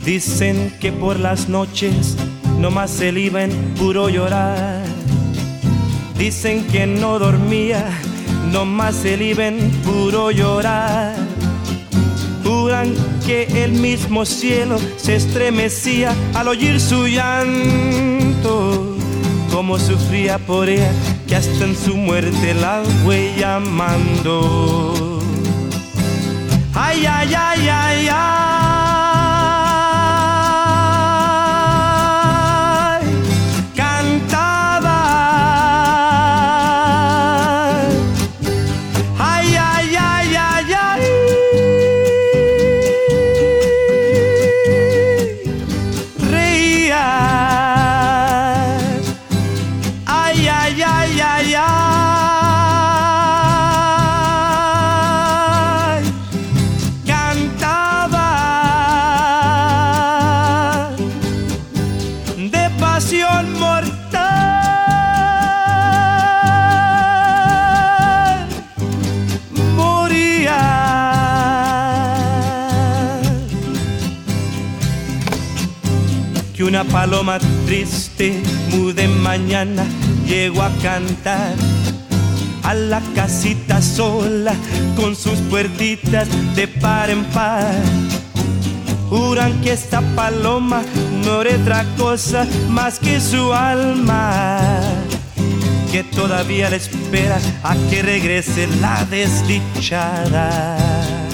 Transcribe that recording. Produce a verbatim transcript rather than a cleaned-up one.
Dicen que por las noches nomás se le iba en puro llorar. Dicen que no dormía, nomás se le iba en puro llorar. Juran que el mismo cielo se estremecía al oír su llanto. Como sufría por ella, que hasta en su muerte la fue llamando. Ay, ay, ay, ay, ay. Que una paloma triste, muda en mañana, llegó a cantar a la casita sola con sus puertitas de par en par. Juran que esta paloma no era otra cosa más que su alma, que todavía le espera a que regrese la desdichada.